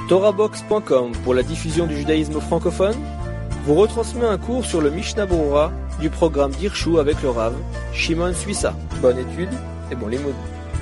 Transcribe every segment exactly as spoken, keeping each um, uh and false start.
Torahbox point com pour la diffusion du judaïsme francophone vous retransmet un cours sur le Mishnah Berurah du programme d'Hirshu avec le Rav Shimon Suissa. Bonne étude et bon limoud.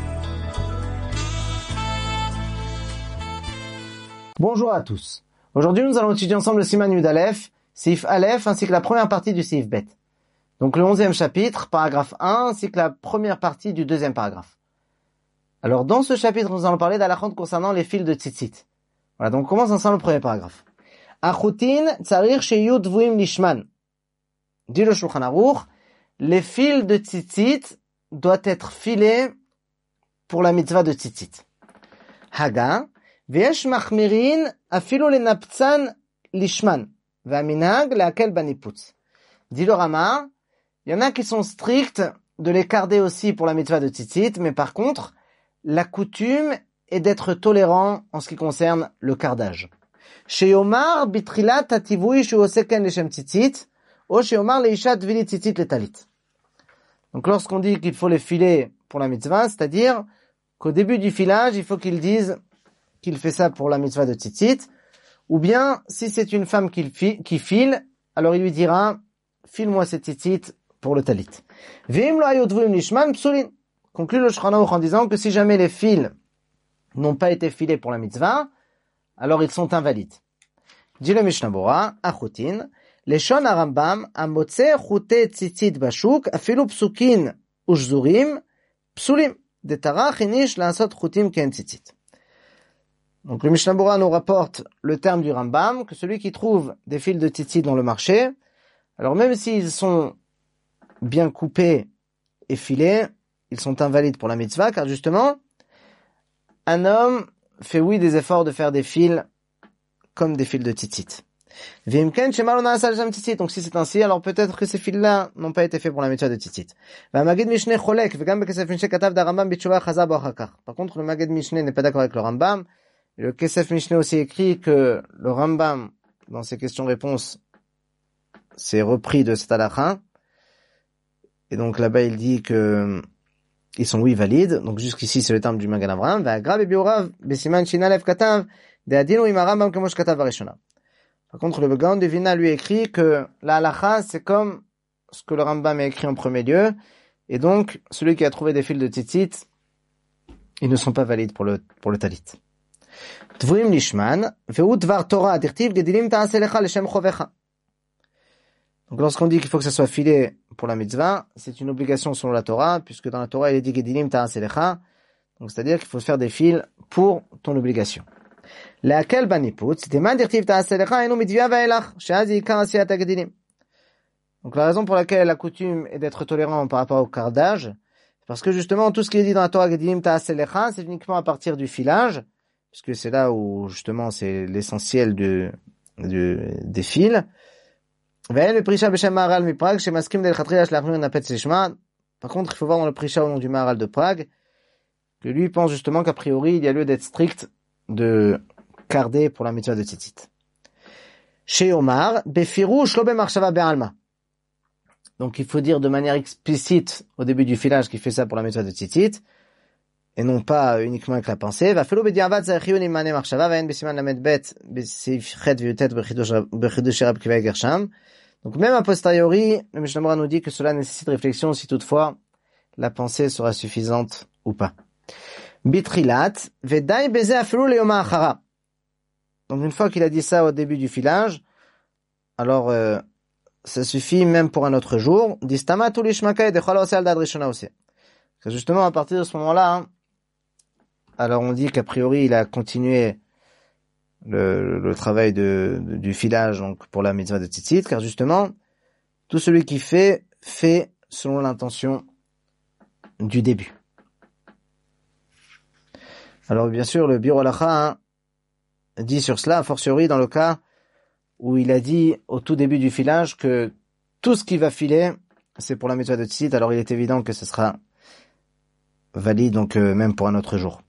Bonjour à tous. Aujourd'hui, nous allons étudier ensemble le Siman Yud Aleph, Seif Aleph, ainsi que la première partie du Seif Bet. Donc le onzième chapitre, paragraphe un, ainsi que la première partie du deuxième paragraphe. Alors dans ce chapitre, nous allons parler d'halachot concernant les fils de tzitzit. Voilà, donc on commence ensemble le premier paragraphe. Achutin tsarir sheyu dvuim lishman. Dit le Shulchan Aruch, les fils de tzitzit doivent être filés pour la mitzvah de tzitzit. Haga, ve'esh machmirin afilu lenaptzan lishman, ve'aminag leakel baniputz. Dit le Rama, il y en a qui sont stricts de les carder aussi pour la mitzvah de tzitzit, mais par contre, la coutume est d'être tolérant en ce qui concerne le cardage. Chez Omar, bitrilat tativui shu oseken leshem tzitzit, ou chez Omar leisha tvili tzitzit letalit. Donc lorsqu'on dit qu'il faut les filer pour la mitzvah, c'est-à-dire qu'au début du filage, il faut qu'ils disent qu'il fait ça pour la mitzvah de tzitzit, ou bien, si c'est une femme qui, fi- qui file, alors il lui dira, file-moi cette tzitzit pour le talit. V'im lo ayodvuim lishman psulin. Conclut le Shulchan Aruch en disant que si jamais les fils n'ont pas été filés pour la mitzvah, alors ils sont invalides. Dit le Mishnah Berurah, achutin, leshon harambam, amotze chute tzitzit bashuk, afilu psukin ushzurim, psulim, detara chinish laasot chutim ken tzitzit. Donc le Mishnah Berurah nous rapporte le terme du Rambam, que celui qui trouve des fils de tzitzit dans le marché, alors même s'ils sont bien coupés et filés, ils sont invalides pour la mitzvah, car justement, un homme fait oui des efforts de faire des fils comme des fils de tzitzit. Donc si c'est ainsi, alors peut-être que ces fils-là n'ont pas été faits pour la mitzvah de tzitzit. Par contre, le Magid Mishneh n'est pas d'accord avec le Rambam. Et le Kesef Mishneh aussi écrit que le Rambam, dans ses questions-réponses, s'est repris de cet halakha. Et donc là-bas, il dit que ils sont oui valides. Donc jusqu'ici, c'est le terme du Magen Avraham. Par contre, le Gaon de Vilna lui écrit que la halakha, c'est comme ce que le Rambam a écrit en premier lieu. Et donc, celui qui a trouvé des fils de tzitzit, ils ne sont pas valides pour le, pour le talit. Dvuim lishman, ve'u dvar Torah, dirtiv gedilim ta'aselecha leshem chovecha. Donc lorsqu'on dit qu'il faut que ça soit filé pour la mitzvah, c'est une obligation selon la Torah, puisque dans la Torah il est dit Gedilim ta'aselecha, donc c'est-à-dire qu'il faut faire des fils pour ton obligation. Leakel baniputz, teman dirtiv ta'aselecha enu mitvia va'elach, she'az yikar asiyat hagedilim. Donc la raison pour laquelle la coutume est d'être tolérant par rapport au cardage, c'est parce que justement tout ce qui est dit dans la Torah Gedilim ta'aselecha, c'est uniquement à partir du filage, puisque c'est là où justement c'est l'essentiel de, de, des fils. Par contre, il faut voir dans le Prisha au nom du Maharal de Prague que lui pense justement qu'a priori il y a lieu d'être strict de carder pour la mitzvah de tzitzit. Chez Omar, befirouch lo bemarshava be'alma. Donc il faut dire de manière explicite au début du filage qu'il fait ça pour la mitzvah de tzitzit et non pas uniquement avec la pensée. Va felo bediavad zaychiyun imane marshava vaen besiman lamed bet besif chet v'yutet bechidush Rab Kiva Gersham. Donc même a posteriori, le Mishnah Berurah nous dit que cela nécessite réflexion si toutefois la pensée sera suffisante ou pas. Bitrilat, vedai beze afilu leyoma achara. Donc une fois qu'il a dit ça au début du filage, alors euh, ça suffit même pour un autre jour. Distama tu lishmaka dechol ose al dad rishona ose. Justement à partir de ce moment-là, hein, alors on dit qu'a priori il a continué Le, le travail de, de, du filage donc pour la mitzvah de tzitzit, car justement, tout celui qui fait, fait selon l'intention du début. Alors bien sûr, le Biur Halacha hein, dit sur cela, a fortiori dans le cas où il a dit au tout début du filage que tout ce qui va filer, c'est pour la mitzvah de tzitzit, alors il est évident que ce sera valide donc euh, même pour un autre jour.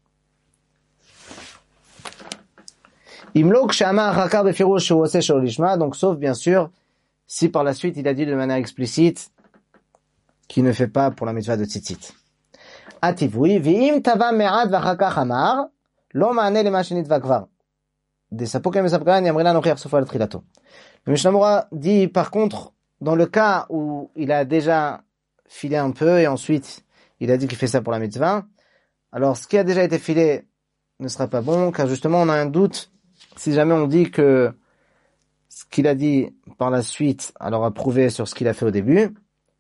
Donc sauf bien sûr si par la suite il a dit de manière explicite qu'il ne fait pas pour la mitzvah de tzitzit. Ativui v'im tava me'ad v'achakach amar lo ma'ane lema shenitva kvar. des sapokim et sapkan yamrila nochiach sofa al-trilato. Le Mishnah Berurah dit, par contre, dans le cas où il a déjà filé un peu et ensuite il a dit qu'il fait ça pour la mitzvah, alors ce qui a déjà été filé ne sera pas bon, car justement on a un doute si jamais on dit que ce qu'il a dit par la suite alors a prouvé sur ce qu'il a fait au début.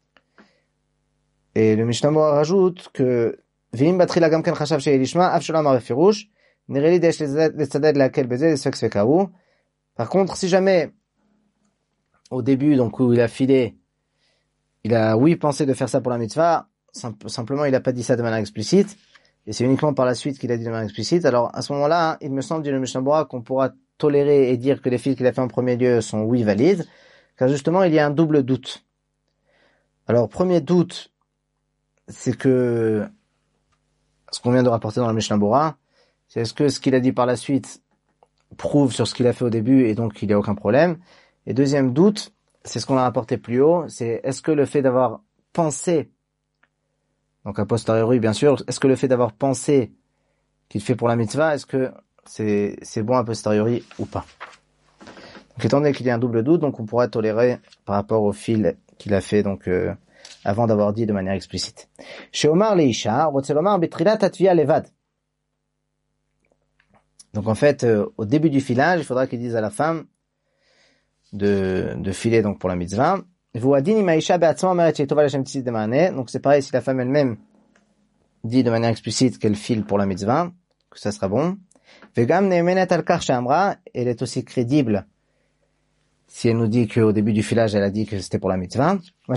Et le Mishnah Berurah rajoute que V'im batrila gam ken chashav she'elishma af shelo amar befirush nireli desh letzaded lakel beze lesfek svekahu. Par contre, si jamais au début, donc où il a filé, il a oui pensé de faire ça pour la mitzvah, simple, simplement il a pas dit ça de manière explicite, et c'est uniquement par la suite qu'il a dit de manière explicite. Alors à ce moment-là, il me semble, dit le Mishnah Berurah, qu'on pourra tolérer et dire que les fils qu'il a fait en premier lieu sont oui valides, car justement il y a un double doute. Alors premier doute, c'est que ce qu'on vient de rapporter dans le Mishnah Berurah, c'est est-ce que ce qu'il a dit par la suite prouve sur ce qu'il a fait au début et donc il n'y a aucun problème. Et deuxième doute, c'est ce qu'on a rapporté plus haut, c'est est-ce que le fait d'avoir pensé, donc a posteriori bien sûr, est-ce que le fait d'avoir pensé qu'il fait pour la mitzvah, est-ce que c'est, c'est bon a posteriori ou pas. Donc étant donné qu'il y a un double doute, donc on pourra tolérer par rapport au fil qu'il a fait donc euh, avant d'avoir dit de manière explicite. Chez Omar Leisha, Rotzelomar Betrilat Tatvia Levad. Donc en fait, euh, au début du filage, il faudra qu'il dise à la femme de, de filer donc pour la mitzvah. Donc c'est pareil si la femme elle-même dit de manière explicite qu'elle file pour la mitzvah, que ça sera bon. Elle est aussi crédible si elle nous dit qu'au début du filage elle a dit que c'était pour la mitzvah.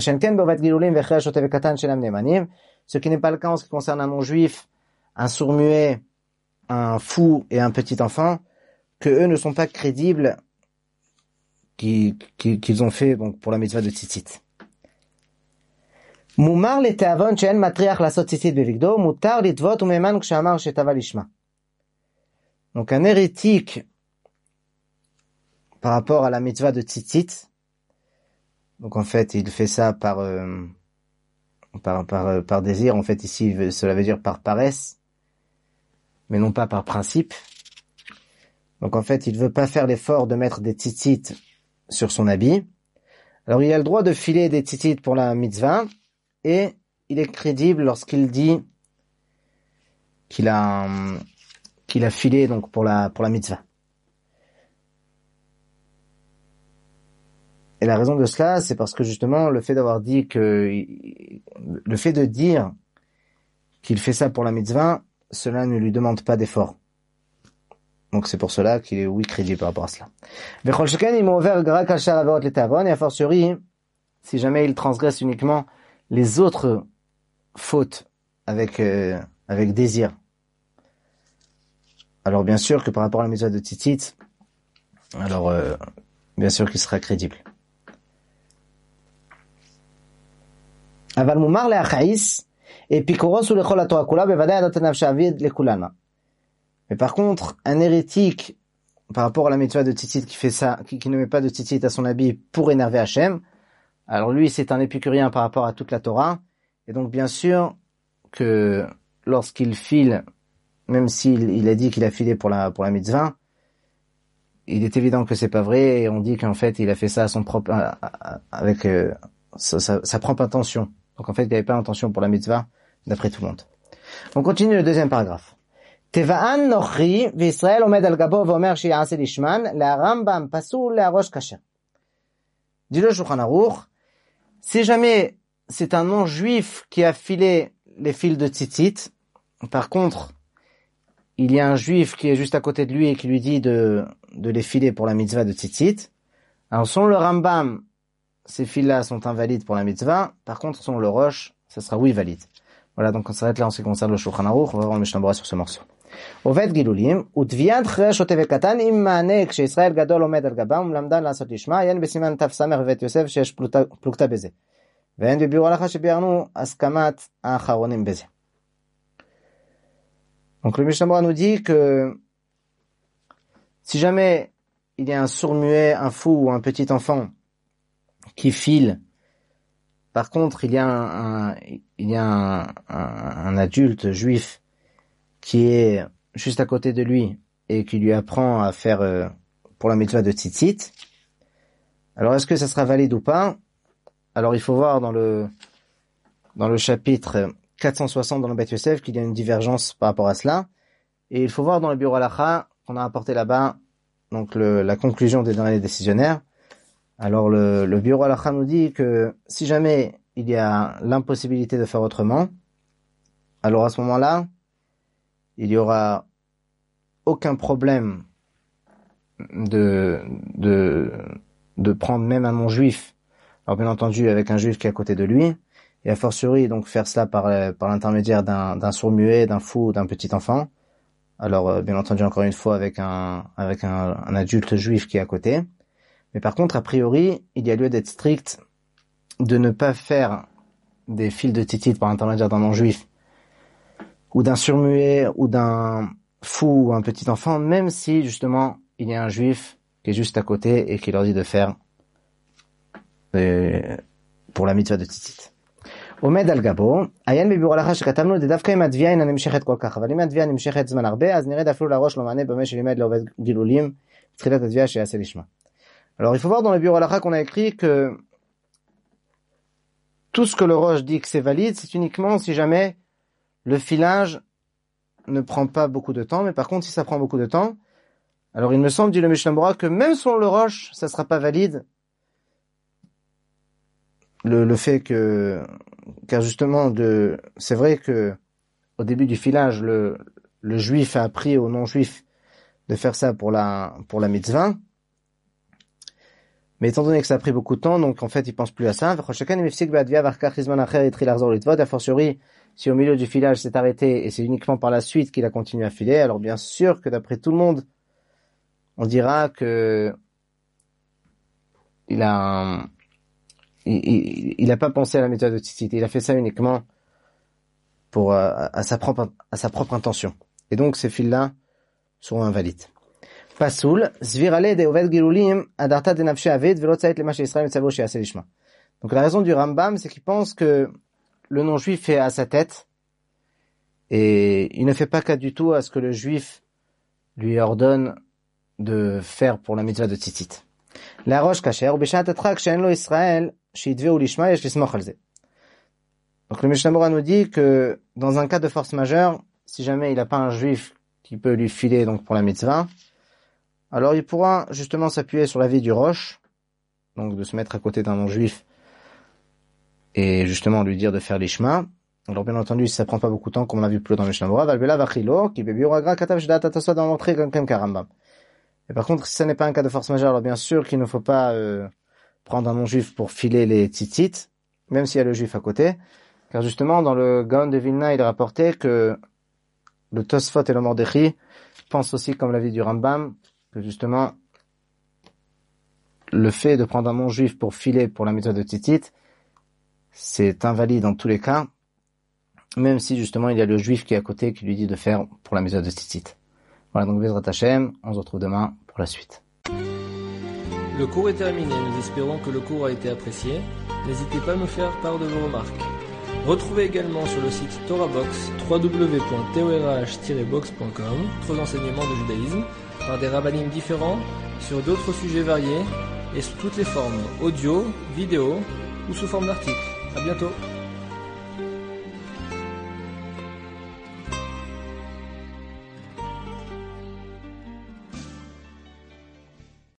Ce qui n'est pas le cas en ce qui concerne un non-juif, un sourd-muet, un fou et un petit enfant, que eux ne sont pas crédibles qu'ils, qu'ils ont fait donc pour la mitzvah de tzitzit. Mumar le teavon she'en matriach lasot tzitzit bevigdo, mutar litvot umeman kshamar shetava lishma. Donc un hérétique par rapport à la mitzvah de tzitzit, donc en fait il fait ça par euh, par par par désir, en fait ici cela veut dire par paresse, mais non pas par principe. Donc en fait, il veut pas faire l'effort de mettre des tzitzit sur son habit. Alors il a le droit de filer des tzitzit pour la mitzvah, et il est crédible lorsqu'il dit qu'il a qu'il a filé donc pour la pour la mitzvah. Et la raison de cela, c'est parce que justement le fait d'avoir dit que le fait de dire qu'il fait ça pour la mitzvah, cela ne lui demande pas d'effort. Donc c'est pour cela qu'il est oui crédible par rapport à cela. Et a fortiori, si jamais il transgresse uniquement les autres fautes avec euh, avec désir. Alors bien sûr que par rapport à la mitzvah de tzitzit, alors euh, bien sûr qu'il sera crédible. Aval mumar le'achais et pikoros ou lechol haTorah kula bevadai adat nafshe avid lekulana. Mais par contre, un hérétique, par rapport à la mitzvah de tzitzit qui fait ça, qui, qui ne met pas de tzitzit à son habit pour énerver Hachem, alors lui c'est un épicurien par rapport à toute la Torah, et donc bien sûr que lorsqu'il file, même s'il il a dit qu'il a filé pour la pour la mitzvah, il est évident que c'est pas vrai, et on dit qu'en fait il a fait ça à son propre, avec euh, sa, sa, sa propre intention. Donc en fait il n'avait pas l'intention pour la mitzvah, d'après tout le monde. On continue le deuxième paragraphe. Teva'an nochri v'Israël omed al gabo v'omer shi'ase lishman la'Rambam pasul la'rosh kasher. Dit le Shulchan Aruch, si jamais c'est un non-juif qui a filé les fils de tzitzit, par contre, il y a un juif qui est juste à côté de lui et qui lui dit de, de les filer pour la mitzvah de tzitzit, alors selon le Rambam, ces fils-là sont invalides pour la mitzvah, par contre, selon le Rosh, ça sera oui valide. Voilà, donc on s'arrête là en ce qui concerne le Shulchan Aruch, on va voir le Mishnah Berurah sur ce morceau. עובד גילולים, ותביעת חרש שוטה וקטן עם מענה כשישראל גדול עומד על גבם ולמדן לעשות לשמה, אין בסימן תף סמך בבית יוסף שיש פלוגתא בזה. ואין בביאור הלכה שביארנו הסכמת האחרונים בזה. Donc le Mishnah Berurah nous dit que si jamais il y a un sourd-muet, un fou ou un petit enfant qui file, par contre il y a un, un, il y a un, un, un adulte juif qui est juste à côté de lui et qui lui apprend à faire euh, pour la mitzvah de tzitzit. Alors est-ce que ça sera valide ou pas? Alors il faut voir dans le dans le chapitre quatre cent soixante dans le Beth Yosef qu'il y a une divergence par rapport à cela. Et il faut voir dans le Biur Halacha qu'on a apporté là-bas donc le, la conclusion des derniers décisionnaires. Alors le, le Biur Halacha nous dit que si jamais il y a l'impossibilité de faire autrement, alors à ce moment-là, il y aura aucun problème de de de prendre même un non-juif. Alors bien entendu avec un juif qui est à côté de lui, et a fortiori donc faire cela par par l'intermédiaire d'un d'un sourd-muet, d'un fou, d'un petit enfant. Alors bien entendu encore une fois avec un avec un, un adulte juif qui est à côté. Mais par contre a priori il y a lieu d'être strict de ne pas faire des fils de tzitzit par l'intermédiaire d'un non-juif ou d'un sourd-muet ou d'un fou ou un petit enfant, même si justement il y a un juif qui est juste à côté et qui leur dit de faire euh, pour la mitzvah de tzitzit. עומד על גבו, עיין בביאור הלכה שכתבנו, דווקא אם התביעה אינה נמשכת כל כך, אבל אם התביעה נמשכת זמן הרבה, אז נרד אפילו לראש לא מענה במה שלימד לעובד גילולים, תחילת התביעה שיעשה לשמה. Alors il faut voir dans le biur halacha qu'on a écrit que tout ce que le roche dit que c'est valide, c'est uniquement si jamais le filage ne prend pas beaucoup de temps, mais par contre si ça prend beaucoup de temps, alors il me semble, dit le Mishnah Berurah, que même sur le roche, ça sera pas valide. Le, le fait que, car justement, de, c'est vrai que au début du filage, le, le juif a appris au non-juif de faire ça pour la, pour la mitzvah. Mais étant donné que ça a pris beaucoup de temps, donc en fait, il pense plus à ça. A fortiori, si au milieu du filage c'est arrêté et c'est uniquement par la suite qu'il a continué à filer, alors bien sûr que d'après tout le monde, on dira que il a un, il, il a pas pensé à la méthode de tzitzit, il a fait ça uniquement pour euh, à sa propre à sa propre intention. Et donc ces fils-là seront invalides. Pasoul, zvirale de oved gilulim adarta de nafshe aved velo tzait lema she'Israël mitzavo she'aseh lishma. Donc la raison du Rambam, c'est qu'il pense que le non-juif fait à sa tête et il ne fait pas cas du tout à ce que le juif lui ordonne de faire pour la mitzvah de tzitzit. La roche kasher, ubeshat atrak she'en lo Israël, she'idveu lishma, yesh lismoch al ze. Donc le Mishnah Berurah nous dit que dans un cas de force majeure, si jamais il n'a pas un juif qui peut lui filer donc pour la mitzvah, alors il pourra justement s'appuyer sur l'avis du roche, donc de se mettre à côté d'un non-juif et justement lui dire de faire l'ishma. Alors bien entendu, si ça prend pas beaucoup de temps, comme on l'a vu plus haut dans le Mishnah Berurah, valbela vachilo, qui bebiur agra katav shdat atasod dans l'entrée comme kem karambam. Et par contre, si ça n'est pas un cas de force majeure, alors bien sûr qu'il ne faut pas euh, prendre un non-juif pour filer les tzitzit, même s'il y a le juif à côté, car justement dans le Gaon de Vilna, il est rapporté que le Tosfot et le Mordechai pensent aussi comme l'avis du Rambam, que justement le fait de prendre un non-juif pour filer pour la méthode de tzitzit, c'est invalide dans tous les cas, même si justement il y a le juif qui est à côté qui lui dit de faire pour la méthode de tzitzit. Voilà, donc Bezrat Hashem, on se retrouve demain pour la suite. Le cours est terminé, nous espérons que le cours a été apprécié. N'hésitez pas à nous faire part de vos remarques. Retrouvez également sur le site TorahBox w w w point torah tiret box point com d'autres enseignements de judaïsme par des rabbinim différents sur d'autres sujets variés et sous toutes les formes audio, vidéo ou sous forme d'articles. À bientôt.